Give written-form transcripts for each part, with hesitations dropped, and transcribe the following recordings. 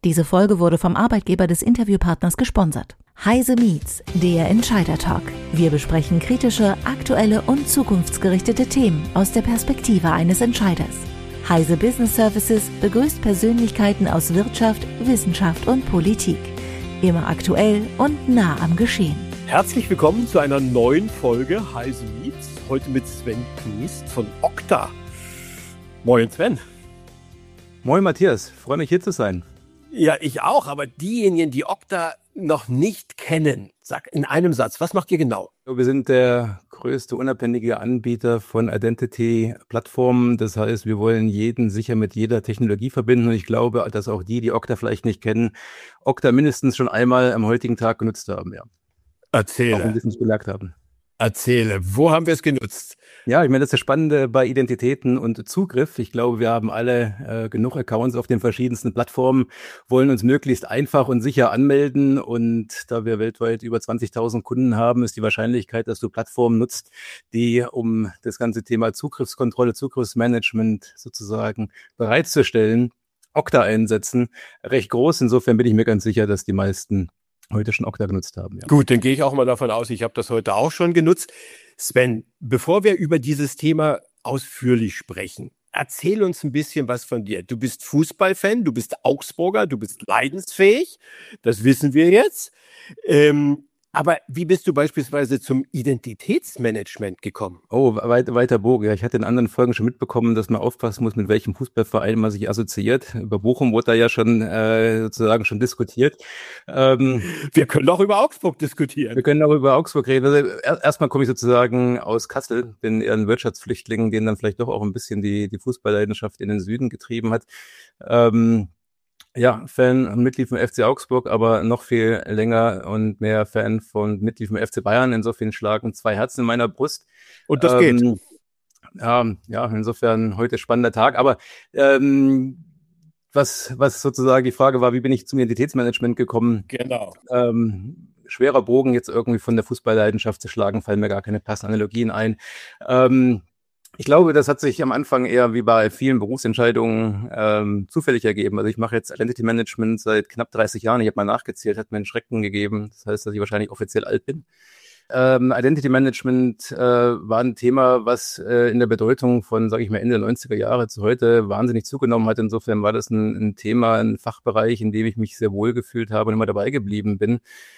Diese Folge wurde vom Arbeitgeber des Interviewpartners gesponsert. Heise Meets, der Entscheider Talk. Wir besprechen kritische, aktuelle und zukunftsgerichtete Themen aus der Perspektive eines Entscheiders. Heise Business Services begrüßt Persönlichkeiten aus Wirtschaft, Wissenschaft und Politik. Immer aktuell und nah am Geschehen. Herzlich willkommen zu einer neuen Folge Heise Meets. Heute mit Sven Kniest von Okta. Moin Sven. Moin Matthias, freue mich hier zu sein. Ja, ich auch, aber diejenigen, die Okta noch nicht kennen, sag in einem Satz, was macht ihr genau? Wir sind der größte unabhängige Anbieter von Identity-Plattformen. Das heißt, wir wollen jeden sicher mit jeder Technologie verbinden. Und ich glaube, dass auch die Okta vielleicht nicht kennen, Okta mindestens schon einmal am heutigen Tag genutzt haben. Ja. Erzähle. Auch ein bisschen bemerkt haben. Erzähle, wo haben wir es genutzt? Ja, ich meine, das ist das Spannende bei Identitäten und Zugriff. Ich glaube, wir haben alle genug Accounts auf den verschiedensten Plattformen, wollen uns möglichst einfach und sicher anmelden. Und da wir weltweit über 20.000 Kunden haben, ist die Wahrscheinlichkeit, dass du Plattformen nutzt, die um das ganze Thema Zugriffskontrolle, Zugriffsmanagement sozusagen bereitzustellen, Okta einsetzen, recht groß. Insofern bin ich mir ganz sicher, dass die meisten heute schon Okta genutzt haben. Ja. Gut, dann gehe ich auch mal davon aus, ich habe das heute auch schon genutzt. Sven, bevor wir über dieses Thema ausführlich sprechen, erzähl uns ein bisschen was von dir. Du bist Fußballfan, du bist Augsburger, du bist leidensfähig, das wissen wir jetzt. Aber wie bist du beispielsweise zum Identitätsmanagement gekommen? Oh, weiter Bogen. Ja, ich hatte in anderen Folgen schon mitbekommen, dass man aufpassen muss, mit welchem Fußballverein man sich assoziiert. Über Bochum wurde da ja schon sozusagen schon diskutiert. Wir können auch über Augsburg diskutieren. Wir können auch über Augsburg reden. Also erstmal komme ich sozusagen aus Kassel, bin eher ein Wirtschaftsflüchtling, den dann vielleicht doch auch ein bisschen die Fußballleidenschaft in den Süden getrieben hat. Ja, Fan und Mitglied vom FC Augsburg, aber noch viel länger und mehr Fan von Mitglied vom FC Bayern. Insofern schlagen zwei Herzen in meiner Brust. Und das geht. Ja, insofern heute spannender Tag. Aber was sozusagen die Frage war, wie bin ich zum Identitätsmanagement gekommen? Genau. Schwerer Bogen jetzt irgendwie von der Fußballleidenschaft zu schlagen, fallen mir gar keine passenden Analogien ein. Ich glaube, das hat sich am Anfang eher wie bei vielen Berufsentscheidungen zufällig ergeben. Also ich mache jetzt Identity Management seit knapp 30 Jahren. Ich habe mal nachgezählt, hat mir einen Schrecken gegeben. Das heißt, dass ich wahrscheinlich offiziell alt bin. Identity Management war ein Thema, was in der Bedeutung von, sage ich mal, Ende der 90er Jahre zu heute wahnsinnig zugenommen hat. Insofern war das ein Thema, ein Fachbereich, in dem ich mich sehr wohl gefühlt habe und immer dabei geblieben bin.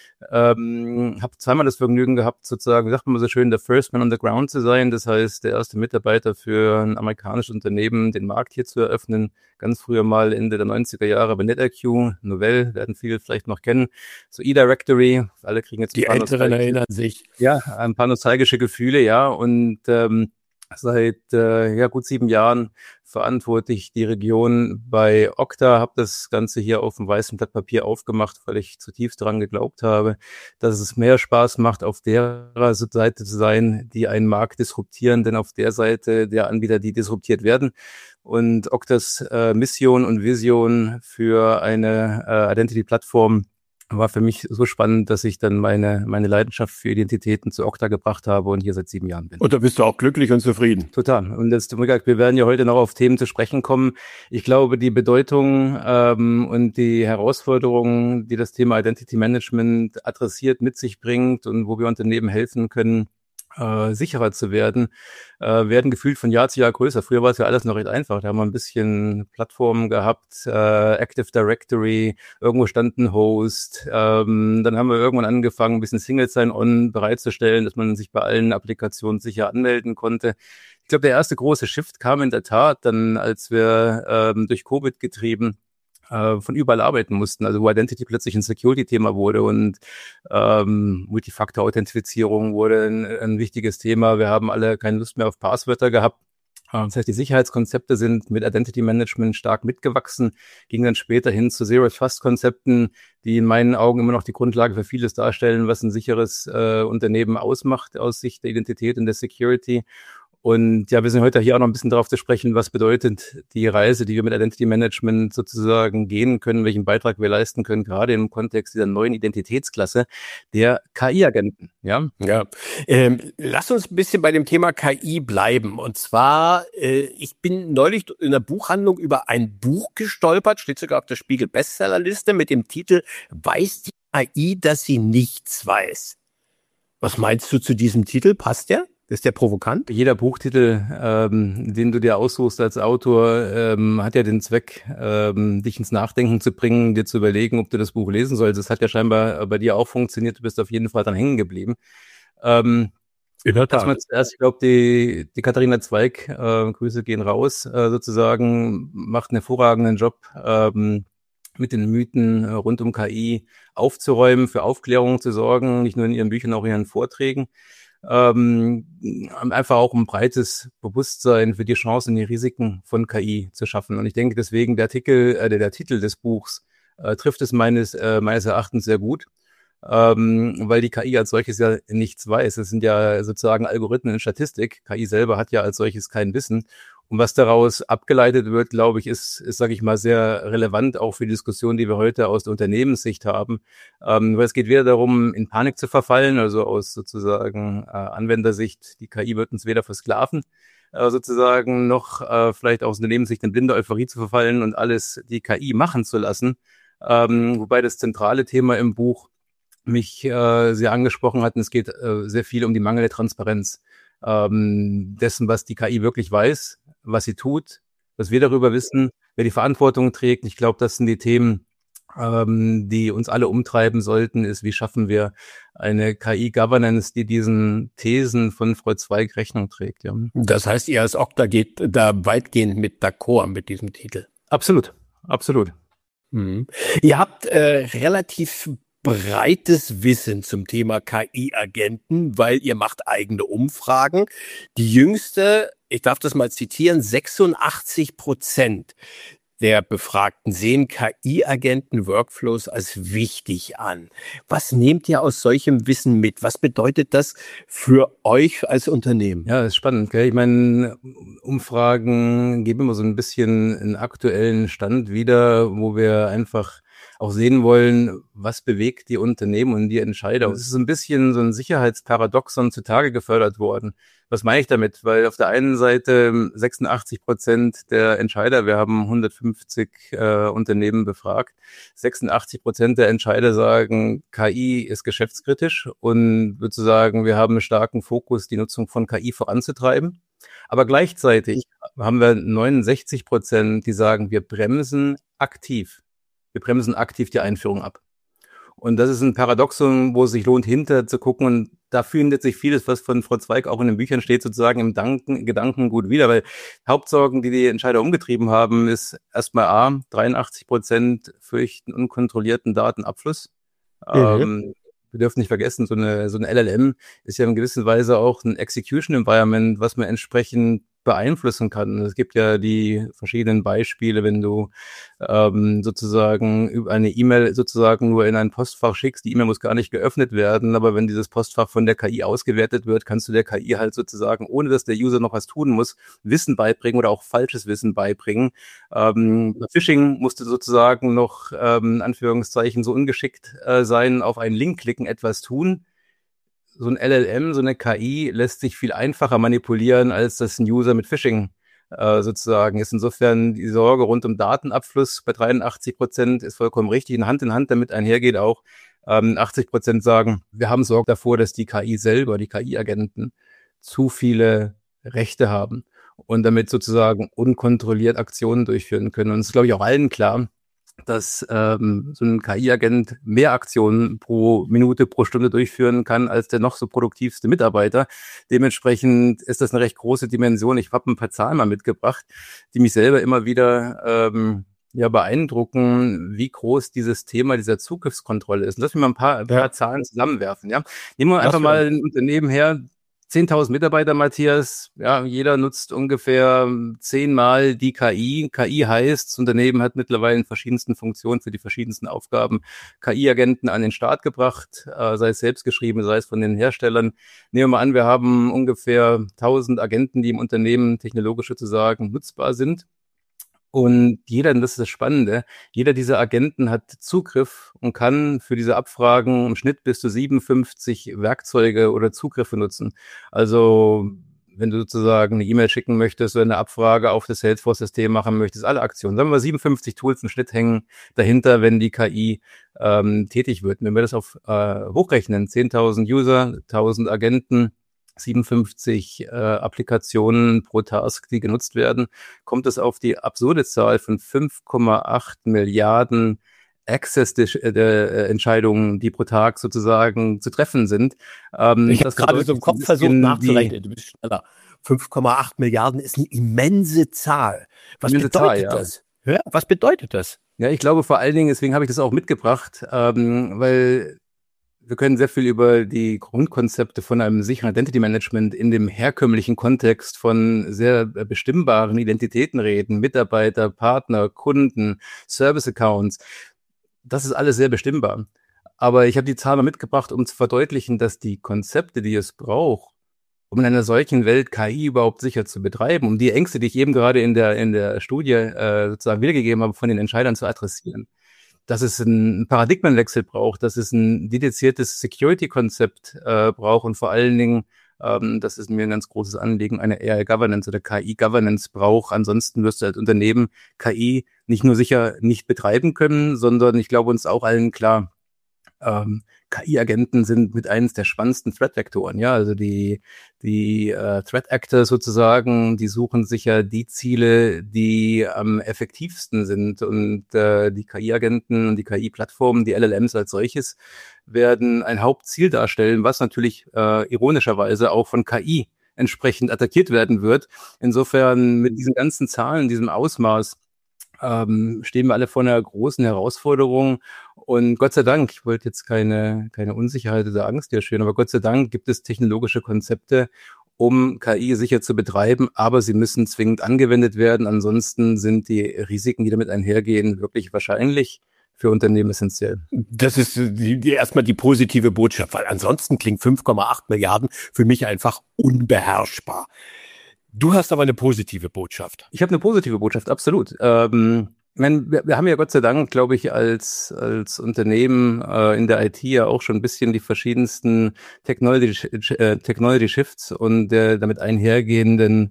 Habe zweimal das Vergnügen gehabt, sozusagen, sagt man mal so schön, der First Man on the Ground zu sein. Das heißt, der erste Mitarbeiter für ein amerikanisches Unternehmen, den Markt hier zu eröffnen. Ganz früher mal Ende der 90er Jahre bei NetIQ, Novell, werden viele vielleicht noch kennen. So eDirectory, alle kriegen jetzt die Älteren erinnern sich. Ja, ein paar nostalgische Gefühle, ja. Und seit gut 7 Jahren verantworte ich die Region bei Okta, habe das Ganze hier auf dem weißen Blatt Papier aufgemacht, weil ich zutiefst daran geglaubt habe, dass es mehr Spaß macht, auf der Seite zu sein, die einen Markt disruptieren, denn auf der Seite der Anbieter, die disruptiert werden. Und Oktas Mission und Vision für eine Identity-Plattform war für mich so spannend, dass ich dann meine Leidenschaft für Identitäten zu Okta gebracht habe und hier seit 7 Jahren bin. Und da bist du auch glücklich und zufrieden. Total. Und jetzt, wir werden ja heute noch auf Themen zu sprechen kommen. Ich glaube, die Bedeutung und die Herausforderungen, die das Thema Identity Management adressiert, mit sich bringt und wo wir Unternehmen helfen können, sicherer zu werden, werden gefühlt von Jahr zu Jahr größer. Früher war es ja alles noch recht einfach. Da haben wir ein bisschen Plattformen gehabt, Active Directory, irgendwo stand ein Host. Dann haben wir irgendwann angefangen, ein bisschen Single Sign-On bereitzustellen, dass man sich bei allen Applikationen sicher anmelden konnte. Ich glaube, der erste große Shift kam in der Tat dann, als wir durch Covid getrieben von überall arbeiten mussten, also wo Identity plötzlich ein Security-Thema wurde und Multifaktor-Authentifizierung wurde ein wichtiges Thema. Wir haben alle keine Lust mehr auf Passwörter gehabt. Das heißt, die Sicherheitskonzepte sind mit Identity Management stark mitgewachsen, ging dann später hin zu Zero-Trust-Konzepten, die in meinen Augen immer noch die Grundlage für vieles darstellen, was ein sicheres Unternehmen ausmacht aus Sicht der Identität und der Security. Und ja, wir sind heute hier auch noch ein bisschen darauf zu sprechen, was bedeutet die Reise, die wir mit Identity Management sozusagen gehen können, welchen Beitrag wir leisten können, gerade im Kontext dieser neuen Identitätsklasse der KI-Agenten. Ja, lass uns ein bisschen bei dem Thema KI bleiben. Und zwar, ich bin neulich in der Buchhandlung über ein Buch gestolpert, steht sogar auf der Spiegel-Bestsellerliste mit dem Titel „Weiß die KI, dass sie nichts weiß?" Was meinst du zu diesem Titel? Passt der? Ist der provokant? Jeder Buchtitel, den du dir aussuchst als Autor, hat ja den Zweck, dich ins Nachdenken zu bringen, dir zu überlegen, ob du das Buch lesen sollst. Das hat ja scheinbar bei dir auch funktioniert. Du bist auf jeden Fall dran hängen geblieben. In der Tat. Zuerst, ich glaube, die Katharina Zweig, Grüße gehen raus, sozusagen, macht einen hervorragenden Job, mit den Mythen rund um KI aufzuräumen, für Aufklärung zu sorgen, nicht nur in ihren Büchern, auch in ihren Vorträgen. Einfach auch ein breites Bewusstsein für die Chancen und die Risiken von KI zu schaffen. Und ich denke deswegen, der Titel des Buchs trifft es meines Erachtens sehr gut, weil die KI als solches ja nichts weiß. Es sind ja sozusagen Algorithmen in Statistik. KI selber hat ja als solches kein Wissen. Und was daraus abgeleitet wird, glaube ich, ist, sage ich mal, sehr relevant auch für die Diskussion, die wir heute aus der Unternehmenssicht haben. Weil es geht weder darum, in Panik zu verfallen, also aus sozusagen Anwendersicht, die KI wird uns weder versklaven, sozusagen, noch vielleicht aus Unternehmenssicht in blinde Euphorie zu verfallen und alles die KI machen zu lassen. Wobei das zentrale Thema im Buch mich sehr angesprochen hat, und es geht sehr viel um die mangelnde Transparenz dessen, was die KI wirklich weiß, was sie tut, was wir darüber wissen, wer die Verantwortung trägt. Ich glaube, das sind die Themen, die uns alle umtreiben sollten, ist, wie schaffen wir eine KI-Governance, die diesen Thesen von Frau Zweig Rechnung trägt. Ja. Das heißt, ihr als Okta geht da weitgehend mit d'accord mit diesem Titel. Absolut, absolut. Mhm. Ihr habt relativ breites Wissen zum Thema KI-Agenten, weil ihr macht eigene Umfragen. Die jüngste, ich darf das mal zitieren, 86% der Befragten sehen KI-Agenten-Workflows als wichtig an. Was nehmt ihr aus solchem Wissen mit? Was bedeutet das für euch als Unternehmen? Ja, das ist spannend, gell? Ich meine, Umfragen geben immer so ein bisschen einen aktuellen Stand wieder, wo wir einfach auch sehen wollen, was bewegt die Unternehmen und die Entscheider. Es ist ein bisschen so ein Sicherheitsparadoxon zutage gefördert worden. Was meine ich damit? Weil auf der einen Seite 86% der Entscheider, wir haben 150 Unternehmen befragt, 86% der Entscheider sagen, KI ist geschäftskritisch und würde sagen, wir haben einen starken Fokus, die Nutzung von KI voranzutreiben. Aber gleichzeitig haben wir 69%, die sagen, wir bremsen aktiv die Einführung ab. Und das ist ein Paradoxon, wo es sich lohnt, hinter zu gucken. Und da findet sich vieles, was von Frau Zweig auch in den Büchern steht, sozusagen im Gedanken gut wieder. Weil Hauptsorgen, die die Entscheider umgetrieben haben, ist erstmal 83% fürchten unkontrollierten Datenabfluss. Wir dürfen nicht vergessen, so eine LLM ist ja in gewisser Weise auch ein Execution Environment, was man entsprechend beeinflussen kann. Es gibt ja die verschiedenen Beispiele, wenn du sozusagen über eine E-Mail sozusagen nur in ein Postfach schickst. Die E-Mail muss gar nicht geöffnet werden, aber wenn dieses Postfach von der KI ausgewertet wird, kannst du der KI halt sozusagen, ohne dass der User noch was tun muss, Wissen beibringen oder auch falsches Wissen beibringen. Phishing musste sozusagen noch in Anführungszeichen so ungeschickt sein, auf einen Link klicken, etwas tun. So ein LLM, so eine KI lässt sich viel einfacher manipulieren, als das ein User mit Phishing sozusagen ist. Insofern die Sorge rund um Datenabfluss bei 83% ist vollkommen richtig. In Hand damit einhergeht auch 80% sagen, wir haben Sorge davor, dass die KI selber, die KI-Agenten, zu viele Rechte haben und damit sozusagen unkontrolliert Aktionen durchführen können. Und es ist, glaube ich, auch allen klar, dass so ein KI-Agent mehr Aktionen pro Minute, pro Stunde durchführen kann als der noch so produktivste Mitarbeiter. Dementsprechend ist das eine recht große Dimension. Ich habe ein paar Zahlen mal mitgebracht, die mich selber immer wieder beeindrucken, wie groß dieses Thema dieser Zugriffskontrolle ist. Und lass mich mal ein paar Zahlen zusammenwerfen. Ja? Nehmen wir einfach mal ein Unternehmen her, 10.000 Mitarbeiter, Matthias. Ja, jeder nutzt ungefähr 10-mal die KI. KI heißt, das Unternehmen hat mittlerweile in verschiedensten Funktionen für die verschiedensten Aufgaben KI-Agenten an den Start gebracht, sei es selbstgeschrieben, sei es von den Herstellern. Nehmen wir mal an, wir haben ungefähr 1.000 Agenten, die im Unternehmen technologisch sozusagen nutzbar sind. Und jeder, und das ist das Spannende, jeder dieser Agenten hat Zugriff und kann für diese Abfragen im Schnitt bis zu 57 Werkzeuge oder Zugriffe nutzen. Also wenn du sozusagen eine E-Mail schicken möchtest oder eine Abfrage auf das Salesforce-System machen möchtest, alle Aktionen. Sagen wir mal 57 Tools im Schnitt hängen dahinter, wenn die KI tätig wird. Wenn wir das auf hochrechnen, 10.000 User, 1.000 Agenten, 57 Applikationen pro Task, die genutzt werden, kommt es auf die absurde Zahl von 5,8 Milliarden Access-Entscheidungen, die pro Tag sozusagen zu treffen sind. Ich habe gerade so im Kopf versucht nachzurechnen. Du bist schneller. 5,8 Milliarden ist eine immense Zahl. Was bedeutet das? Ja, was bedeutet das? Ja, ich glaube vor allen Dingen, deswegen habe ich das auch mitgebracht, weil wir können sehr viel über die Grundkonzepte von einem sicheren Identity Management in dem herkömmlichen Kontext von sehr bestimmbaren Identitäten reden. Mitarbeiter, Partner, Kunden, Service Accounts. Das ist alles sehr bestimmbar. Aber ich habe die Zahl mal mitgebracht, um zu verdeutlichen, dass die Konzepte, die es braucht, um in einer solchen Welt KI überhaupt sicher zu betreiben, um die Ängste, die ich eben gerade in der Studie sozusagen wiedergegeben habe, von den Entscheidern zu adressieren, dass es einen Paradigmenwechsel braucht, dass es ein dediziertes Security-Konzept braucht und vor allen Dingen, das ist mir ein ganz großes Anliegen, eine AI-Governance oder KI-Governance braucht. Ansonsten wirst du als Unternehmen KI nicht nur sicher nicht betreiben können, sondern ich glaube uns auch allen klar, KI-Agenten sind mit eines der spannendsten Threat-Vektoren. Ja, also die Threat-Actor sozusagen, die suchen sich ja die Ziele, die am effektivsten sind. Und die KI-Agenten und die KI-Plattformen, die LLMs als solches, werden ein Hauptziel darstellen, was natürlich ironischerweise auch von KI entsprechend attackiert werden wird. Insofern mit diesen ganzen Zahlen, diesem Ausmaß, stehen wir alle vor einer großen Herausforderung. Und Gott sei Dank, ich wollte jetzt keine Unsicherheit oder Angst hier schüren, aber Gott sei Dank gibt es technologische Konzepte, um KI sicher zu betreiben, aber sie müssen zwingend angewendet werden. Ansonsten sind die Risiken, die damit einhergehen, wirklich wahrscheinlich für Unternehmen essentiell. Das ist erstmal die positive Botschaft, weil ansonsten klingt 5,8 Milliarden für mich einfach unbeherrschbar. Du hast aber eine positive Botschaft. Ich habe eine positive Botschaft, absolut. Wir haben ja Gott sei Dank, glaube ich, als Unternehmen in der IT ja auch schon ein bisschen die verschiedensten Technology Shifts und damit einhergehenden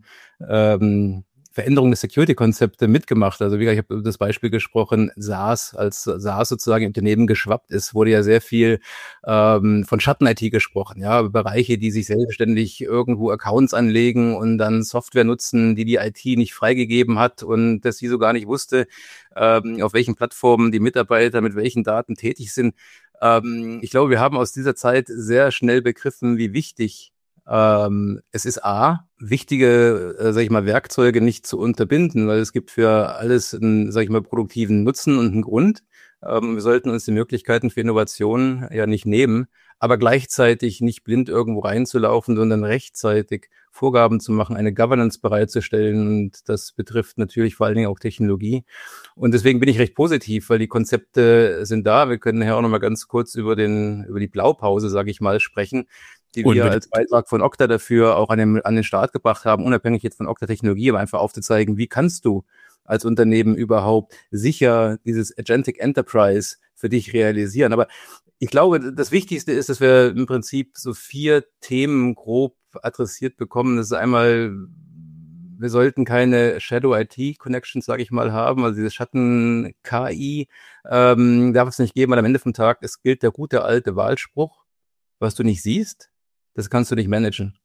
Veränderung der Security-Konzepte mitgemacht. Also wie gesagt, ich habe das Beispiel gesprochen, SaaS, als SaaS sozusagen im Unternehmen geschwappt ist, wurde ja sehr viel von Schatten-IT gesprochen. Ja, Bereiche, die sich selbstständig irgendwo Accounts anlegen und dann Software nutzen, die IT nicht freigegeben hat und dass sie so gar nicht wusste, auf welchen Plattformen die Mitarbeiter mit welchen Daten tätig sind. Ich glaube, wir haben aus dieser Zeit sehr schnell begriffen, wie wichtig es ist wichtige, Werkzeuge nicht zu unterbinden, weil es gibt für alles einen, produktiven Nutzen und einen Grund. Wir sollten uns die Möglichkeiten für Innovation ja nicht nehmen, aber gleichzeitig nicht blind irgendwo reinzulaufen, sondern rechtzeitig Vorgaben zu machen, eine Governance bereitzustellen. Und das betrifft natürlich vor allen Dingen auch Technologie. Und deswegen bin ich recht positiv, weil die Konzepte sind da. Wir können nachher auch noch mal ganz kurz über die Blaupause, sage ich mal, sprechen, die wir als Beitrag von Okta dafür auch an den Start gebracht haben, unabhängig jetzt von Okta-Technologie, aber einfach aufzuzeigen, wie kannst du als Unternehmen überhaupt sicher dieses Agentic Enterprise für dich realisieren. Aber ich glaube, das Wichtigste ist, dass wir im Prinzip so 4 Themen grob adressiert bekommen. Das ist einmal, wir sollten keine Shadow-IT-Connections, sage ich mal, haben, also diese Schatten-KI darf es nicht geben, weil am Ende vom Tag, es gilt der gute alte Wahlspruch, was du nicht siehst, das kannst du nicht managen.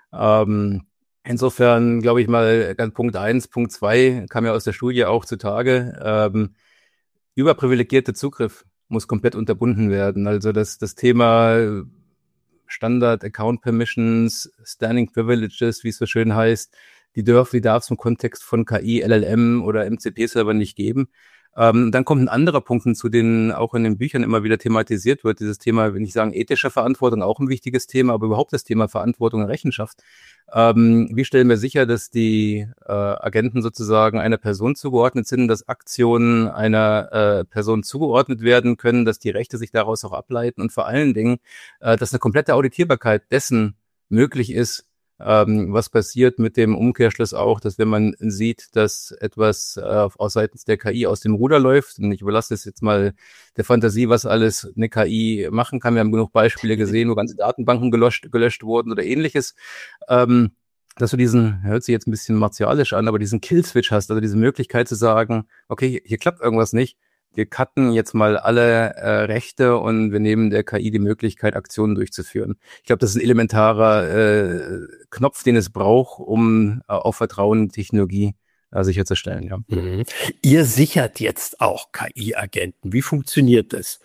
Insofern glaube ich mal, Punkt 1, Punkt 2 kam ja aus der Studie auch zutage. Überprivilegierte Zugriff muss komplett unterbunden werden. Also das Thema Standard Account Permissions, Standing Privileges, wie es so schön heißt, die darf es im Kontext von KI, LLM oder MCP-Server nicht geben. Dann kommt ein anderer Punkt hinzu, den auch in den Büchern immer wieder thematisiert wird. Dieses Thema, wenn ich sagen, ethische Verantwortung, auch ein wichtiges Thema, aber überhaupt das Thema Verantwortung und Rechenschaft. Wie stellen wir sicher, dass die Agenten sozusagen einer Person zugeordnet sind, dass Aktionen einer Person zugeordnet werden können, dass die Rechte sich daraus auch ableiten und vor allen Dingen, dass eine komplette Auditierbarkeit dessen möglich ist, was passiert mit dem Umkehrschluss auch, dass wenn man sieht, dass etwas aus seitens der KI aus dem Ruder läuft, und ich überlasse es jetzt mal der Fantasie, was alles eine KI machen kann. Wir haben genug Beispiele gesehen, wo ganze Datenbanken gelöscht wurden oder ähnliches. Dass du diesen, hört sich jetzt ein bisschen martialisch an, aber diesen Kill-Switch hast, also diese Möglichkeit zu sagen, okay, hier klappt irgendwas nicht, wir cutten jetzt mal alle Rechte und wir nehmen der KI die Möglichkeit, Aktionen durchzuführen. Ich glaube, das ist ein elementarer Knopf, den es braucht, um auf Vertrauen in Technologie sicherzustellen. Ja. Mhm. Ihr sichert jetzt auch KI-Agenten. Wie funktioniert das?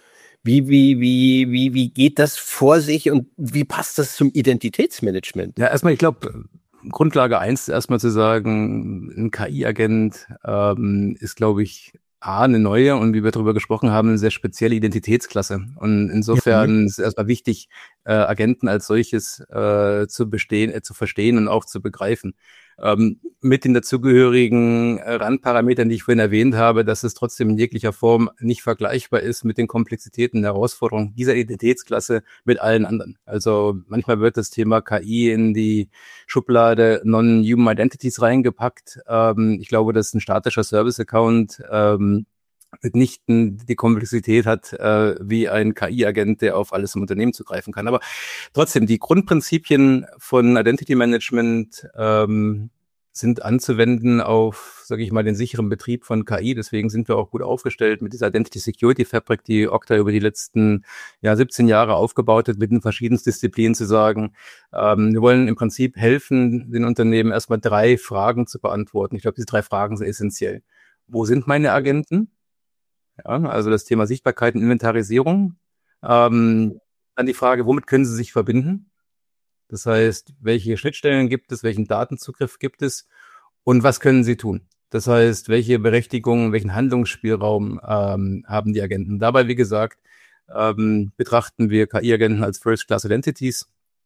Wie geht das vor sich und wie passt das zum Identitätsmanagement? Ja, erstmal, ich glaube, Grundlage 1 erstmal zu sagen, ein KI-Agent ist, glaube ich, eine neue und wie wir darüber gesprochen haben, eine sehr spezielle Identitätsklasse. Und insofern ist es erstmal wichtig, Agenten als solches zu verstehen und auch zu begreifen. Mit den dazugehörigen Randparametern, die ich vorhin erwähnt habe, dass es trotzdem in jeglicher Form nicht vergleichbar ist mit den Komplexitäten und Herausforderungen dieser Identitätsklasse mit allen anderen. Also manchmal wird das Thema KI in die Schublade Non-Human Identities reingepackt. Ich glaube, dass ein statischer Service-Account mitnichten die Komplexität hat, wie ein KI-Agent, der auf alles im Unternehmen zugreifen kann. Aber trotzdem, die Grundprinzipien von Identity Management sind anzuwenden auf, sage ich mal, den sicheren Betrieb von KI. Deswegen sind wir auch gut aufgestellt mit dieser Identity Security Fabric, die Okta über die letzten 17 Jahre aufgebaut hat, mit den verschiedensten Disziplinen zu sagen. Wir wollen im Prinzip helfen, den Unternehmen erstmal 3 Fragen zu beantworten. Ich glaube, diese 3 Fragen sind essentiell. Wo sind meine Agenten? Ja, also das Thema Sichtbarkeit und Inventarisierung. Dann die Frage, womit können sie sich verbinden? Das heißt, welche Schnittstellen gibt es, welchen Datenzugriff gibt es und was können sie tun? Das heißt, welche Berechtigungen, welchen Handlungsspielraum haben die Agenten? Dabei, wie gesagt, betrachten wir KI-Agenten als First-Class Identities.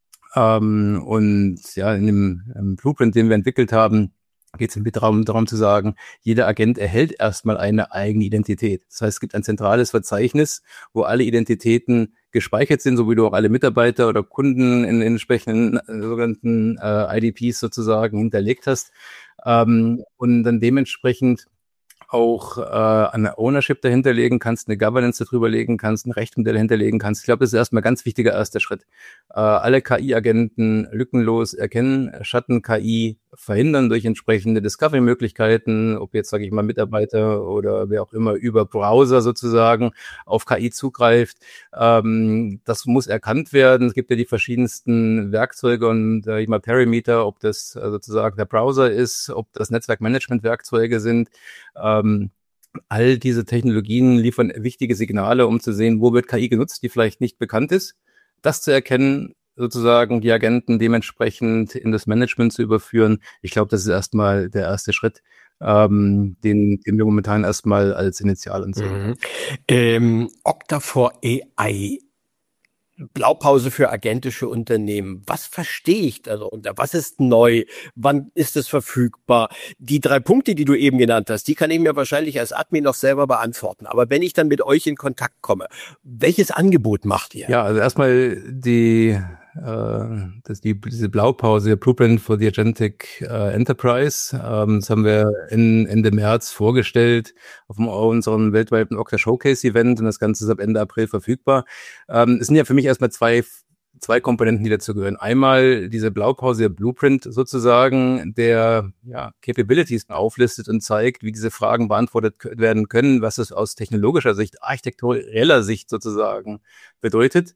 Und ja, in dem Blueprint, den wir entwickelt haben, geht es darum zu sagen, jeder Agent erhält erstmal eine eigene Identität. Das heißt, es gibt ein zentrales Verzeichnis, wo alle Identitäten gespeichert sind, so wie du auch alle Mitarbeiter oder Kunden in entsprechenden sogenannten IDPs sozusagen hinterlegt hast. Und dann dementsprechend auch eine Ownership dahinter legen kannst, eine Governance darüber legen kannst, ein Rechtsmodell hinterlegen kannst. Ich glaube, das ist erstmal ein ganz wichtiger erster Schritt. Alle KI-Agenten lückenlos erkennen, Schatten-KI verhindern durch entsprechende Discovery-Möglichkeiten, ob jetzt, sage ich mal, Mitarbeiter oder wer auch immer über Browser sozusagen auf KI zugreift. Das muss erkannt werden. Es gibt ja die verschiedensten Werkzeuge und ich mal Perimeter, ob das sozusagen der Browser ist, ob das Netzwerkmanagement-Werkzeuge sind. All diese Technologien liefern wichtige Signale, um zu sehen, wo wird KI genutzt, die vielleicht nicht bekannt ist. Das zu erkennen, sozusagen die Agenten dementsprechend in das Management zu überführen. Ich glaube, das ist erstmal der erste Schritt, den wir momentan erstmal als Initial ansehen. Okta for AI. Blaupause für agentische Unternehmen. Was verstehe ich darunter? Was ist neu? Wann ist es verfügbar? Die 3 Punkte, die du eben genannt hast, die kann ich mir wahrscheinlich als Admin noch selber beantworten. Aber wenn ich dann mit euch in Kontakt komme, welches Angebot macht ihr? Ja, also erstmal diese Blaupause, der Blueprint for the Agentic Enterprise. Das haben wir Ende März vorgestellt auf unserem weltweiten Okta Showcase Event und das Ganze ist ab Ende April verfügbar. Es sind ja für mich erstmal zwei Komponenten, die dazu gehören. Einmal diese Blaupause, der Blueprint sozusagen, der Capabilities auflistet und zeigt, wie diese Fragen beantwortet werden können, was es aus technologischer Sicht, architektureller Sicht sozusagen bedeutet.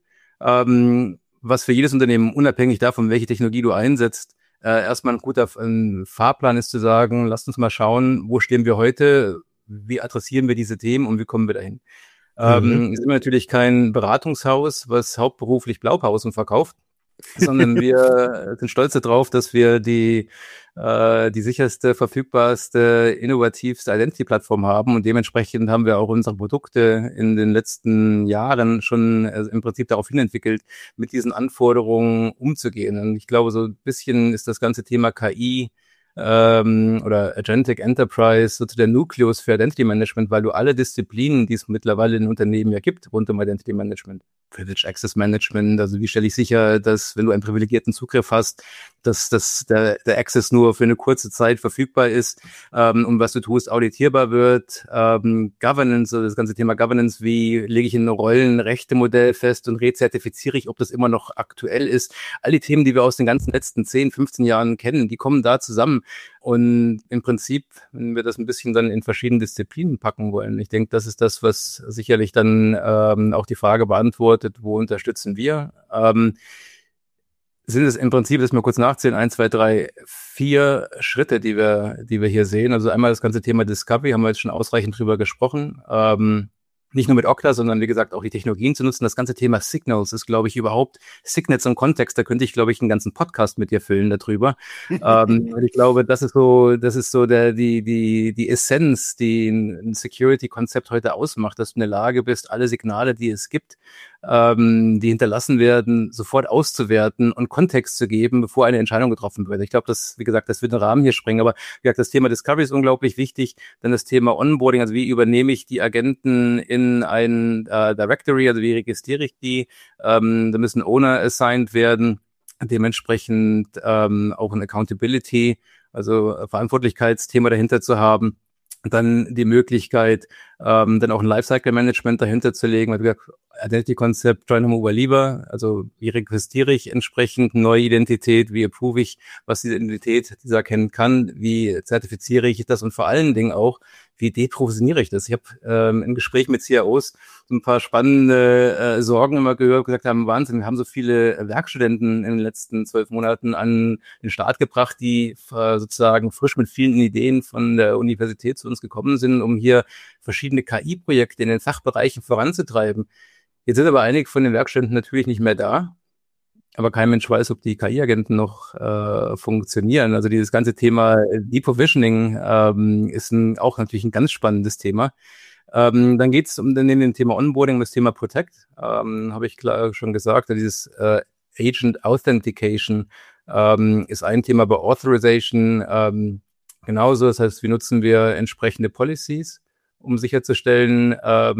Was für jedes Unternehmen, unabhängig davon, welche Technologie du einsetzt, erstmal ein guter Fahrplan ist zu sagen, lasst uns mal schauen, wo stehen wir heute, wie adressieren wir diese Themen und wie kommen wir dahin. Wir sind natürlich kein Beratungshaus, was hauptberuflich Blaupausen verkauft. sondern wir sind stolz darauf, dass wir die sicherste, verfügbarste, innovativste Identity-Plattform haben und dementsprechend haben wir auch unsere Produkte in den letzten Jahren schon im Prinzip darauf hin entwickelt, mit diesen Anforderungen umzugehen. Und ich glaube, so ein bisschen ist das ganze Thema KI oder Agentic Enterprise so zu der Nukleus für Identity Management, weil du alle Disziplinen, die es mittlerweile in Unternehmen ja gibt, rund um Identity Management, Privilege Access Management, also wie stelle ich sicher, dass wenn du einen privilegierten Zugriff hast, dass der Access nur für eine kurze Zeit verfügbar ist und was du tust, auditierbar wird. Governance, das ganze Thema Governance, wie lege ich ein Rollenrechte-Modell fest und rezertifiziere ich, ob das immer noch aktuell ist. All die Themen, die wir aus den ganzen letzten 10, 15 Jahren kennen, die kommen da zusammen. Und im Prinzip, wenn wir das ein bisschen dann in verschiedene Disziplinen packen wollen, ich denke, das ist das, was sicherlich dann auch die Frage beantwortet, wo unterstützen wir? Sind es im Prinzip, dass wir kurz nachzählen, 1, 2, 3, 4 Schritte, die wir hier sehen. Also einmal das ganze Thema Discovery, haben wir jetzt schon ausreichend drüber gesprochen. Nicht nur mit Okta, sondern wie gesagt auch die Technologien zu nutzen. Das ganze Thema Signals ist, glaube ich, überhaupt Signals im Kontext. Da könnte ich, glaube ich, einen ganzen Podcast mit dir füllen darüber. Und ich glaube, das ist so die Essenz, die ein Security-Konzept heute ausmacht, dass du in der Lage bist, alle Signale, die es gibt, die hinterlassen werden, sofort auszuwerten und Kontext zu geben, bevor eine Entscheidung getroffen wird. Ich glaube, wie gesagt, das wird den Rahmen hier sprengen, aber wie gesagt, das Thema Discovery ist unglaublich wichtig. Dann das Thema Onboarding, also wie übernehme ich die Agenten in ein Directory, also wie registriere ich die? Da müssen Owner assigned werden, dementsprechend auch ein Accountability, also Verantwortlichkeitsthema dahinter zu haben. Dann die Möglichkeit, dann auch ein Lifecycle-Management dahinter zu legen, weil Identity-Konzept, Join, Move, Lieber, also wie registriere ich entsprechend neue Identität, wie approve ich, was diese Identität dieser erkennen kann, wie zertifiziere ich das und vor allen Dingen auch, wie deprovisioniere ich das? Ich habe in Gesprächen mit CIOs so ein paar spannende Sorgen immer gehört, gesagt haben, Wahnsinn, wir haben so viele Werkstudenten in den letzten 12 Monaten an den Start gebracht, die sozusagen frisch mit vielen Ideen von der Universität zu uns gekommen sind, um hier verschiedene KI-Projekte in den Fachbereichen voranzutreiben. Jetzt sind aber einige von den Werkstätten natürlich nicht mehr da. Aber kein Mensch weiß, ob die KI-Agenten noch funktionieren. Also dieses ganze Thema Deprovisioning ist auch natürlich ein ganz spannendes Thema. Dann geht es um den Thema Onboarding, das Thema Protect. Habe ich klar schon gesagt. Dieses Agent Authentication ist ein Thema bei Authorization. Genauso, das heißt, wie nutzen wir entsprechende Policies, um sicherzustellen,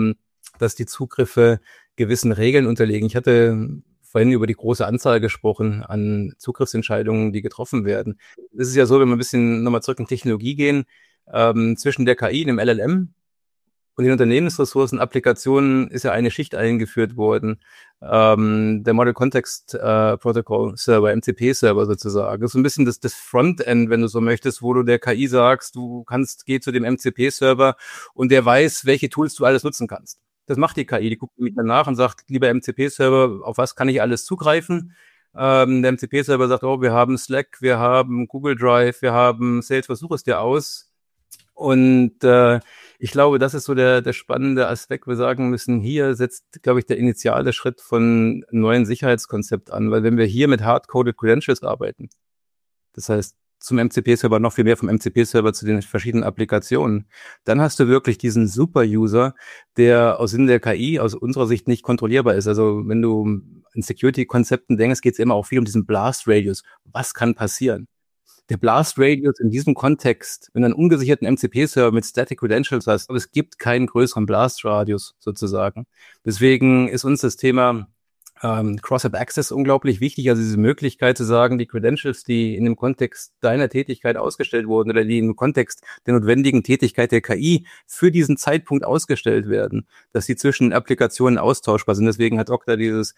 dass die Zugriffe gewissen Regeln unterliegen. Ich hatte vorhin über die große Anzahl gesprochen an Zugriffsentscheidungen, die getroffen werden. Es ist ja so, wenn wir ein bisschen nochmal zurück in Technologie gehen, zwischen der KI, dem LLM und den Unternehmensressourcen, Applikationen ist ja eine Schicht eingeführt worden. Der Model Context Protocol Server, MCP-Server sozusagen. Das ist so ein bisschen das Frontend, wenn du so möchtest, wo du der KI sagst, geh zu dem MCP-Server und der weiß, welche Tools du alles nutzen kannst. Das macht die KI, die guckt mich dann nach und sagt, lieber MCP-Server, auf was kann ich alles zugreifen? Der MCP-Server sagt, wir haben Slack, wir haben Google Drive, wir haben Salesforce, such es dir aus. Und ich glaube, das ist so der spannende Aspekt. Wir sagen müssen, hier setzt, glaube ich, der initiale Schritt von einem neuen Sicherheitskonzept an. Weil wenn wir hier mit hard-coded Credentials arbeiten, das heißt, zum MCP-Server, noch viel mehr vom MCP-Server zu den verschiedenen Applikationen. Dann hast du wirklich diesen Super-User, der aus Sinn der KI aus unserer Sicht nicht kontrollierbar ist. Also wenn du in Security-Konzepten denkst, geht es immer auch viel um diesen Blast-Radius. Was kann passieren? Der Blast-Radius in diesem Kontext, wenn du einen ungesicherten MCP-Server mit Static Credentials hast, aber es gibt keinen größeren Blast-Radius sozusagen. Deswegen ist uns das Thema Cross-App-Access unglaublich wichtig, also diese Möglichkeit zu sagen, die Credentials, die in dem Kontext deiner Tätigkeit ausgestellt wurden oder die im Kontext der notwendigen Tätigkeit der KI für diesen Zeitpunkt ausgestellt werden, dass sie zwischen Applikationen austauschbar sind. Deswegen hat Okta dieses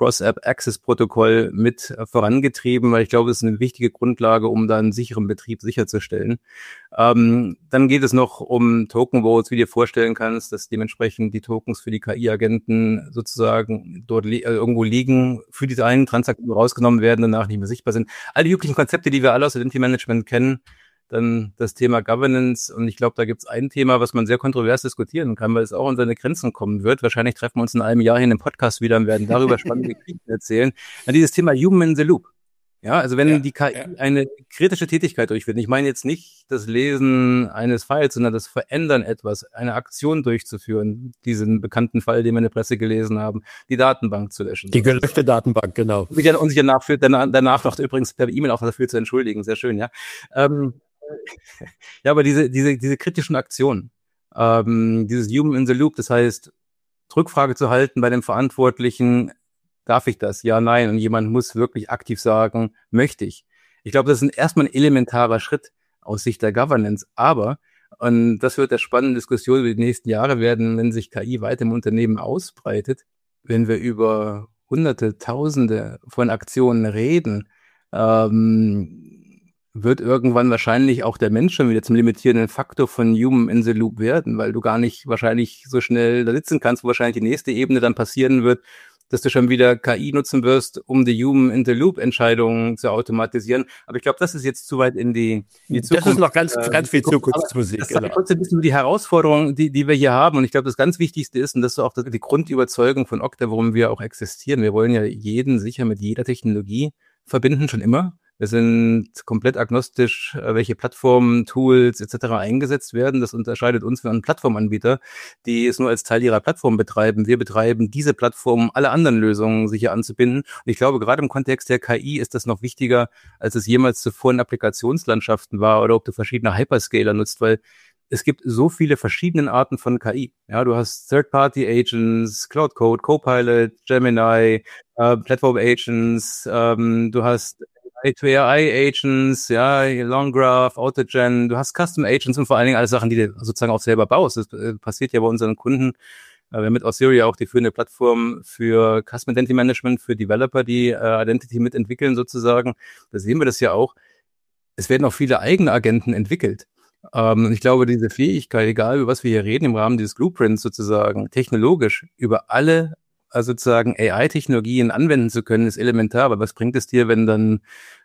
Cross-App-Access-Protokoll mit vorangetrieben, weil ich glaube, es ist eine wichtige Grundlage, um da einen sicheren Betrieb sicherzustellen. Dann geht es noch um Token-Votes, wie du dir vorstellen kannst, dass dementsprechend die Tokens für die KI-Agenten sozusagen dort irgendwo liegen, für diese einen Transaktion rausgenommen werden, danach nicht mehr sichtbar sind. All die üblichen Konzepte, die wir alle aus Identity Management kennen, dann das Thema Governance. Und ich glaube, da gibt es ein Thema, was man sehr kontrovers diskutieren kann, weil es auch an seine Grenzen kommen wird. Wahrscheinlich treffen wir uns in einem Jahr hier in einem Podcast wieder und werden darüber spannende Geschichten erzählen. Dann dieses Thema Human in the Loop. Ja, also wenn die KI eine kritische Tätigkeit durchführt, ich meine jetzt nicht das Lesen eines Files, sondern das Verändern etwas, eine Aktion durchzuführen, diesen bekannten Fall, den wir in der Presse gelesen haben, die Datenbank zu löschen. Die gelöschte Datenbank, genau. Und sich danach noch übrigens per E-Mail auch dafür zu entschuldigen, sehr schön, ja. Ja, aber diese kritischen Aktionen, dieses Human in the Loop, das heißt, Rückfrage zu halten bei dem Verantwortlichen, darf ich das? Ja, nein. Und jemand muss wirklich aktiv sagen, möchte ich. Ich glaube, das ist erstmal ein elementarer Schritt aus Sicht der Governance. Aber, und das wird eine spannende Diskussion über die nächsten Jahre werden, wenn sich KI weiter im Unternehmen ausbreitet, wenn wir über Hunderte, Tausende von Aktionen reden, wird irgendwann wahrscheinlich auch der Mensch schon wieder zum limitierenden Faktor von Human in the Loop werden, weil du gar nicht wahrscheinlich so schnell da sitzen kannst, wo wahrscheinlich die nächste Ebene dann passieren wird, dass du schon wieder KI nutzen wirst, um die Human-in-the-Loop-Entscheidungen zu automatisieren. Aber ich glaube, das ist jetzt zu weit in die Zukunft. Das ist noch ganz viel Zukunftsmusik. Das ist trotzdem ein bisschen die Herausforderung, die wir hier haben. Und ich glaube, das ganz Wichtigste ist, und das ist auch die Grundüberzeugung von Okta, warum wir auch existieren. Wir wollen ja jeden sicher mit jeder Technologie verbinden, schon immer. Wir sind komplett agnostisch, welche Plattformen, Tools etc. eingesetzt werden. Das unterscheidet uns von einem Plattformanbieter, die es nur als Teil ihrer Plattform betreiben. Wir betreiben diese Plattform, um alle anderen Lösungen sicher anzubinden. Und ich glaube, gerade im Kontext der KI ist das noch wichtiger, als es jemals zuvor in Applikationslandschaften war oder ob du verschiedene Hyperscaler nutzt, weil es gibt so viele verschiedene Arten von KI. Ja, du hast Third-Party-Agents, Cloud Code, Copilot, Gemini, Platform-Agents, du hast AI-to-AI-Agents, ja, LongGraph, AutoGen, du hast Custom-Agents und vor allen Dingen alle Sachen, die du sozusagen auch selber baust. Das passiert ja bei unseren Kunden. Wir haben mit Auxilia auch die führende Plattform für Custom Identity Management, für Developer, die Identity mitentwickeln sozusagen. Da sehen wir das ja auch. Es werden auch viele eigene Agenten entwickelt. Und ich glaube, diese Fähigkeit, egal über was wir hier reden, im Rahmen dieses Blueprints sozusagen, technologisch über alle sozusagen AI-Technologien anwenden zu können, ist elementar. Aber was bringt es dir, wenn dann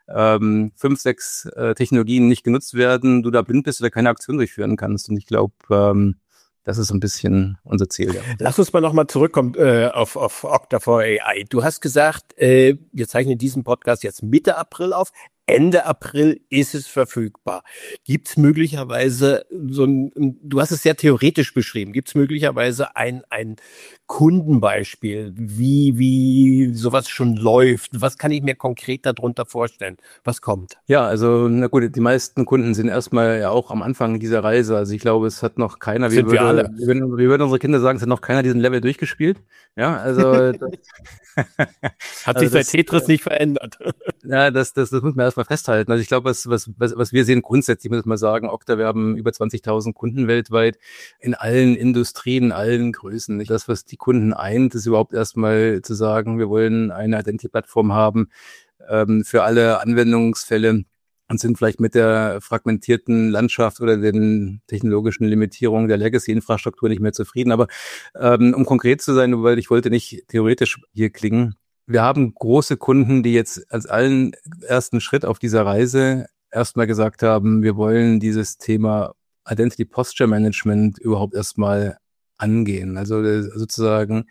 5, 6 Technologien nicht genutzt werden, du da blind bist oder keine Aktion durchführen kannst? Und ich glaube, das ist so ein bisschen unser Ziel. Ja. Lass uns mal nochmal zurückkommen auf Okta for AI. Du hast gesagt, wir zeichnen diesen Podcast jetzt Mitte April auf. Ende April ist es verfügbar. Gibt es möglicherweise du hast es sehr theoretisch beschrieben, gibt es möglicherweise ein Kundenbeispiel, wie sowas schon läuft? Was kann ich mir konkret darunter vorstellen? Was kommt? Ja, also na gut, die meisten Kunden sind erstmal ja auch am Anfang dieser Reise. Also ich glaube, es hat noch keiner, wir würden unsere Kinder sagen, es hat noch keiner diesen Level durchgespielt. Ja, also hat sich seit Tetris nicht verändert. Ja, das muss man erstmal festhalten. Also ich glaube, was wir sehen grundsätzlich, muss ich mal sagen, Okta, wir haben über 20.000 Kunden weltweit in allen Industrien, allen Größen. Das, was die Kunden eint, ist überhaupt erstmal zu sagen, wir wollen eine Identity-Plattform haben für alle Anwendungsfälle und sind vielleicht mit der fragmentierten Landschaft oder den technologischen Limitierungen der Legacy-Infrastruktur nicht mehr zufrieden. Aber um konkret zu sein, weil ich wollte nicht theoretisch hier klingen, wir haben große Kunden, die jetzt als allen ersten Schritt auf dieser Reise erstmal gesagt haben, wir wollen dieses Thema Identity Posture Management überhaupt erstmal angehen. Also sozusagen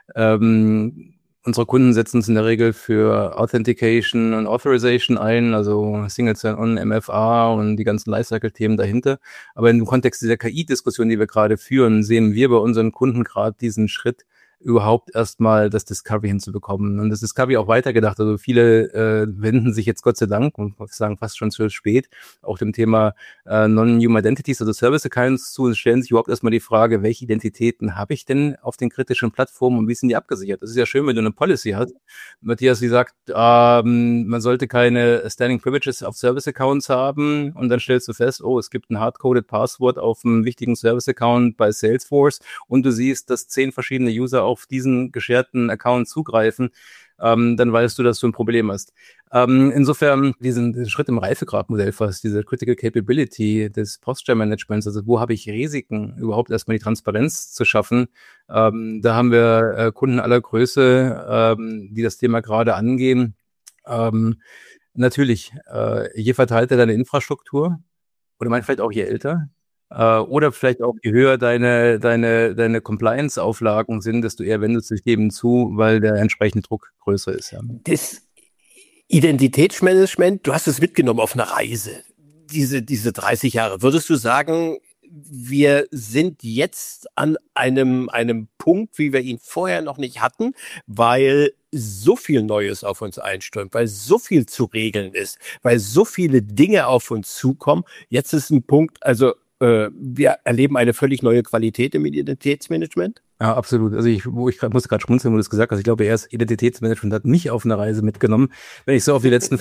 unsere Kunden setzen uns in der Regel für Authentication und Authorization ein, also Single Sign-On, MFA und die ganzen Lifecycle-Themen dahinter. Aber im Kontext dieser KI-Diskussion, die wir gerade führen, sehen wir bei unseren Kunden gerade diesen Schritt, überhaupt erstmal das Discovery hinzubekommen. Und das Discovery auch weitergedacht. Also viele wenden sich jetzt Gott sei Dank, und ich sagen fast schon zu spät, auch dem Thema Non-Human Identities, also Service Accounts zu und stellen sich überhaupt erstmal die Frage, welche Identitäten habe ich denn auf den kritischen Plattformen und wie sind die abgesichert? Das ist ja schön, wenn du eine Policy hast. Matthias, die sagt, man sollte keine Standing Privileges auf Service Accounts haben und dann stellst du fest, oh, es gibt ein hard-coded Passwort auf einem wichtigen Service Account bei Salesforce und du siehst, dass 10 verschiedene User auf diesen gescherten Account zugreifen, dann weißt du, dass du ein Problem hast. Insofern diesen Schritt im Reifegradmodell fast, diese Critical Capability des Posture Managements, also wo habe ich Risiken, überhaupt erstmal die Transparenz zu schaffen. Da haben wir Kunden aller Größe, die das Thema gerade angehen. Natürlich, je verteilter deine Infrastruktur, oder man vielleicht auch je älter, oder vielleicht auch je höher deine Compliance-Auflagen sind, desto eher wendest du dich dem zu, weil der entsprechende Druck größer ist. Ja. Das Identitätsmanagement, du hast es mitgenommen auf einer Reise, diese 30 Jahre. Würdest du sagen, wir sind jetzt an einem Punkt, wie wir ihn vorher noch nicht hatten, weil so viel Neues auf uns einströmt, weil so viel zu regeln ist, weil so viele Dinge auf uns zukommen. Jetzt ist ein Punkt, also wir erleben eine völlig neue Qualität im Identitätsmanagement. Ja, absolut. Also musste gerade schmunzeln, wo du es gesagt hast. Ich glaube, erst Identitätsmanagement hat mich auf eine Reise mitgenommen, wenn ich so auf die letzten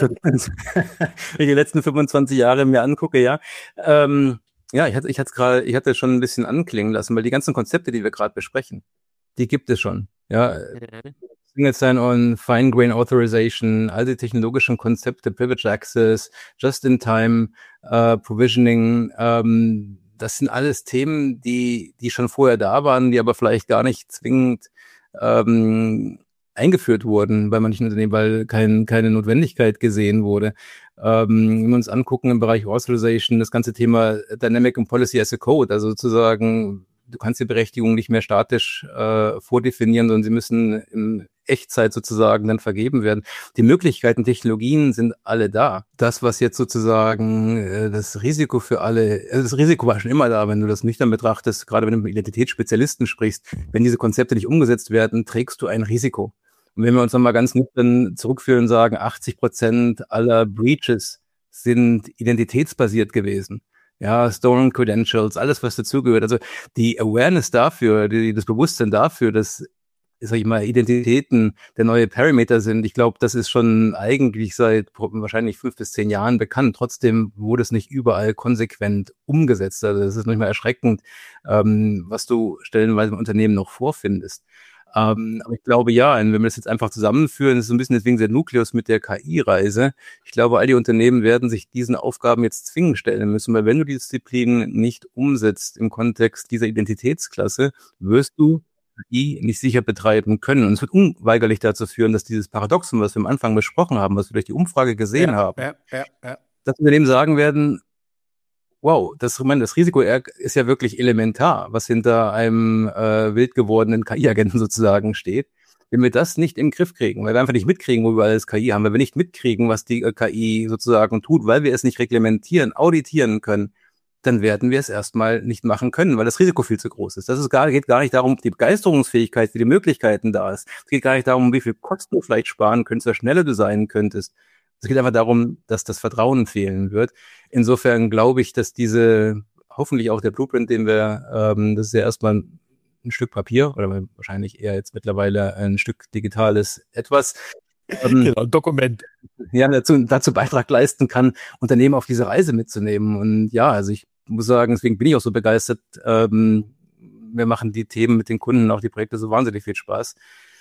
25 Jahre mir angucke, ja. Ja, ich hatte schon ein bisschen anklingen lassen, weil die ganzen Konzepte, die wir gerade besprechen, die gibt es schon. Ja, Single Sign-On, Fine Grain Authorization, all die technologischen Konzepte, Privileged Access, Just-in-Time, Provisioning, das sind alles Themen, die schon vorher da waren, die aber vielleicht gar nicht zwingend eingeführt wurden bei manchen Unternehmen, weil keine Notwendigkeit gesehen wurde. Wenn wir uns angucken im Bereich Authorization, das ganze Thema Dynamic and Policy as a Code, also sozusagen, du kannst die Berechtigung nicht mehr statisch vordefinieren, sondern sie müssen in Echtzeit sozusagen dann vergeben werden. Die Möglichkeiten, Technologien sind alle da. Das, was jetzt sozusagen das Risiko für alle, also das Risiko war schon immer da, wenn du das nüchtern betrachtest, gerade wenn du mit Identitätsspezialisten sprichst, wenn diese Konzepte nicht umgesetzt werden, trägst du ein Risiko. Und wenn wir uns nochmal ganz nüchtern zurückführen und sagen, 80% aller Breaches sind identitätsbasiert gewesen. Ja, Stolen Credentials, alles, was dazugehört. Also die Awareness dafür, das Bewusstsein dafür, dass, sag ich mal, Identitäten der neue Parameter sind, ich glaube, das ist schon eigentlich seit wahrscheinlich 5 bis 10 Jahren bekannt. Trotzdem wurde es nicht überall konsequent umgesetzt. Also es ist manchmal erschreckend, was du stellenweise im Unternehmen noch vorfindest. Aber ich glaube, ja, wenn wir das jetzt einfach zusammenführen, das ist so ein bisschen deswegen der Nukleus mit der KI-Reise. Ich glaube, all die Unternehmen werden sich diesen Aufgaben jetzt zwingend stellen müssen, weil wenn du die Disziplin nicht umsetzt im Kontext dieser Identitätsklasse, wirst du KI nicht sicher betreiben können. Und es wird unweigerlich dazu führen, dass dieses Paradoxon, was wir am Anfang besprochen haben, was wir durch die Umfrage gesehen haben, dass Unternehmen sagen werden, wow, das Risiko ist ja wirklich elementar, was hinter einem wild gewordenen KI-Agenten sozusagen steht. Wenn wir das nicht im Griff kriegen, weil wir einfach nicht mitkriegen, wo wir alles KI haben, weil wir nicht mitkriegen, was die KI sozusagen tut, weil wir es nicht reglementieren, auditieren können, dann werden wir es erstmal nicht machen können, weil das Risiko viel zu groß ist. Geht gar nicht darum, die Begeisterungsfähigkeit, wie die Möglichkeiten da ist. Es geht gar nicht darum, wie viel Kosten du vielleicht sparen könntest, wie schneller du sein könntest. Es geht einfach darum, dass das Vertrauen fehlen wird. Insofern glaube ich, dass hoffentlich auch der Blueprint, den wir, das ist ja erstmal ein Stück Papier oder wahrscheinlich eher jetzt mittlerweile ein Stück digitales Etwas. Genau, Dokument. Ja, dazu Beitrag leisten kann, Unternehmen auf diese Reise mitzunehmen. Und ja, also ich muss sagen, deswegen bin ich auch so begeistert. Wir machen die Themen mit den Kunden, auch die Projekte, so wahnsinnig viel Spaß.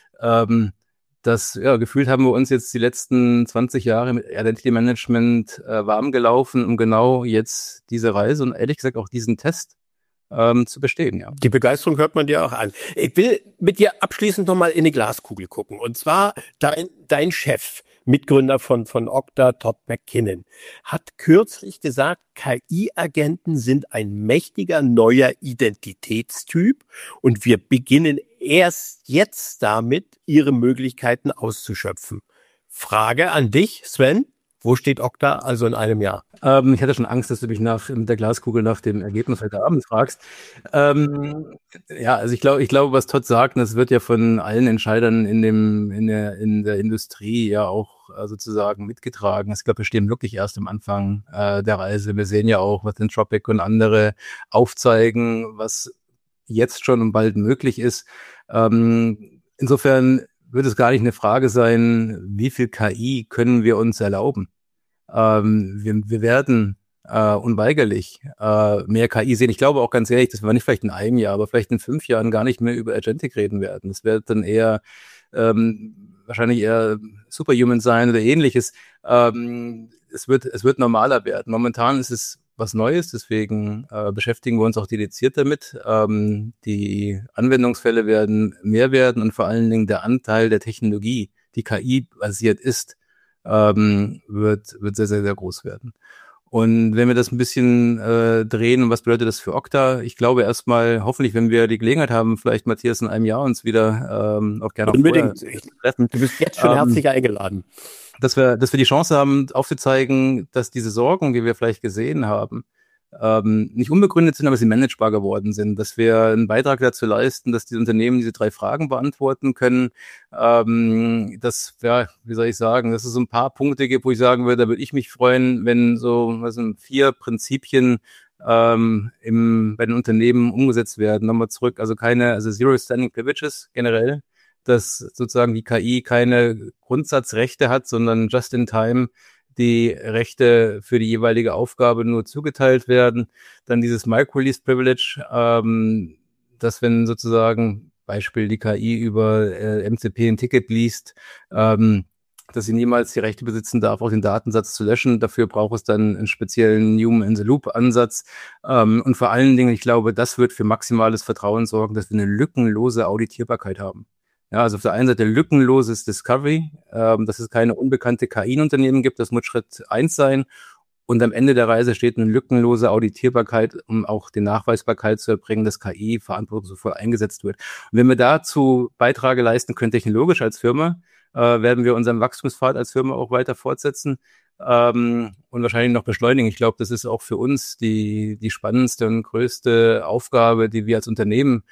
Gefühlt haben wir uns jetzt die letzten 20 Jahre mit Identity Management warm gelaufen, um genau jetzt diese Reise und ehrlich gesagt auch diesen Test zu bestehen, ja. Die Begeisterung hört man dir auch an. Ich will mit dir abschließend nochmal in die Glaskugel gucken. Und zwar dein Chef, Mitgründer von Okta, Todd McKinnon, hat kürzlich gesagt, KI-Agenten sind ein mächtiger neuer Identitätstyp und wir beginnen erst jetzt damit, ihre Möglichkeiten auszuschöpfen. Frage an dich, Sven. Wo steht Okta also in einem Jahr? Ich hatte schon Angst, dass du mich mit der Glaskugel nach dem Ergebnis heute Abend fragst. Also ich glaube, was Todd sagt, das wird ja von allen Entscheidern in der Industrie ja auch sozusagen mitgetragen. Ich glaube, wir stehen wirklich erst am Anfang der Reise. Wir sehen ja auch, was Anthropic und andere aufzeigen, was jetzt schon und bald möglich ist. Insofern wird es gar nicht eine Frage sein, wie viel KI können wir uns erlauben. Wir werden unweigerlich mehr KI sehen. Ich glaube auch ganz ehrlich, dass wir nicht vielleicht in einem Jahr, aber vielleicht in 5 Jahren gar nicht mehr über Agentic reden werden. Das wird dann eher wahrscheinlich eher Superhuman sein oder ähnliches. Es wird normaler werden. Momentan ist es was Neues, deswegen beschäftigen wir uns auch dediziert damit. Die Anwendungsfälle werden mehr werden und vor allen Dingen der Anteil der Technologie, die KI-basiert ist, wird sehr, sehr, sehr groß werden. Und wenn wir das ein bisschen drehen, was bedeutet das für Okta? Ich glaube erstmal, hoffentlich, wenn wir die Gelegenheit haben, vielleicht Matthias in einem Jahr uns wieder auch gerne unbedingt treffen. Du bist jetzt schon herzlich eingeladen. Dass wir die Chance haben, aufzuzeigen, dass diese Sorgen, die wir vielleicht gesehen haben, nicht unbegründet sind, aber sie managebar geworden sind, dass wir einen Beitrag dazu leisten, dass die Unternehmen diese 3 Fragen beantworten können, dass, ja, wie soll ich sagen, dass es so ein paar Punkte gibt, wo ich sagen würde, da würde ich mich freuen, wenn so 4 Prinzipien bei den Unternehmen umgesetzt werden. Nochmal zurück, also Zero Standing Privileges generell, dass sozusagen die KI keine Grundsatzrechte hat, sondern just in time die Rechte für die jeweilige Aufgabe nur zugeteilt werden. Dann dieses Micro-Lease Privilege, dass wenn sozusagen Beispiel die KI über MCP ein Ticket liest, dass sie niemals die Rechte besitzen darf, auch den Datensatz zu löschen. Dafür braucht es dann einen speziellen Human-in-the-Loop-Ansatz. Und vor allen Dingen, ich glaube, das wird für maximales Vertrauen sorgen, dass wir eine lückenlose Auditierbarkeit haben. Ja, also auf der einen Seite lückenloses Discovery, dass es keine unbekannte KI-Unternehmen gibt, das muss Schritt 1 sein. Und am Ende der Reise steht eine lückenlose Auditierbarkeit, um auch die Nachweisbarkeit zu erbringen, dass KI verantwortungsvoll eingesetzt wird. Und wenn wir dazu Beiträge leisten können, technologisch als Firma, werden wir unseren Wachstumspfad als Firma auch weiter fortsetzen und wahrscheinlich noch beschleunigen. Ich glaube, das ist auch für uns die spannendste und größte Aufgabe, die wir als Unternehmen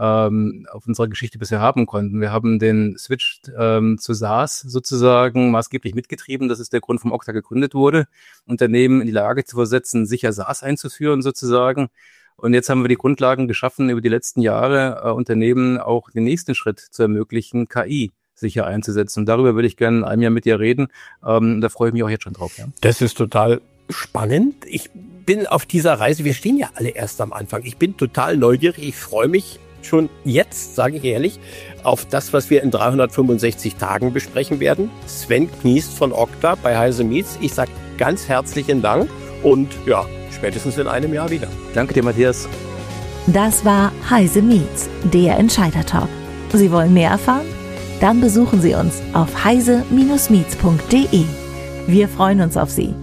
auf unserer Geschichte bisher haben konnten. Wir haben den Switch zu SaaS sozusagen maßgeblich mitgetrieben. Das ist der Grund, warum Okta gegründet wurde, Unternehmen in die Lage zu versetzen, sicher SaaS einzuführen sozusagen. Und jetzt haben wir die Grundlagen geschaffen, über die letzten Jahre Unternehmen auch den nächsten Schritt zu ermöglichen, KI sicher einzusetzen. Und darüber würde ich gerne in einem Jahr mit dir reden. Da freue ich mich auch jetzt schon drauf. Ja. Das ist total spannend. Ich bin auf dieser Reise, wir stehen ja alle erst am Anfang. Ich bin total neugierig. Ich freue mich schon jetzt, sage ich ehrlich, auf das, was wir in 365 Tagen besprechen werden. Sven Kniest von Okta bei Heise Meets. Ich sage ganz herzlichen Dank und ja, spätestens in einem Jahr wieder. Danke dir, Matthias. Das war Heise Meets, der Entscheider-Talk. Sie wollen mehr erfahren? Dann besuchen Sie uns auf heise-meets.de. Wir freuen uns auf Sie.